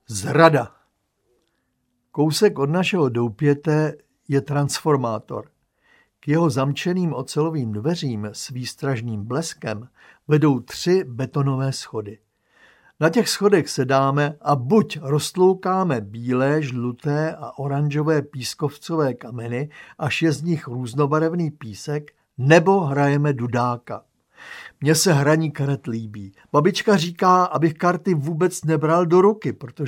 Zrada. Kousek od našeho doupěte je transformátor. K jeho zamčeným ocelovým dveřím s výstražným bleskem vedou 3 betonové schody. Na těch schodech sedáme a buď roztloukáme bílé, žluté a oranžové pískovcové kameny, až je z nich různobarevný písek, nebo hrajeme dudáka. Mně se hraní karet líbí. Babička říká, abych karty vůbec nebral do ruky, protože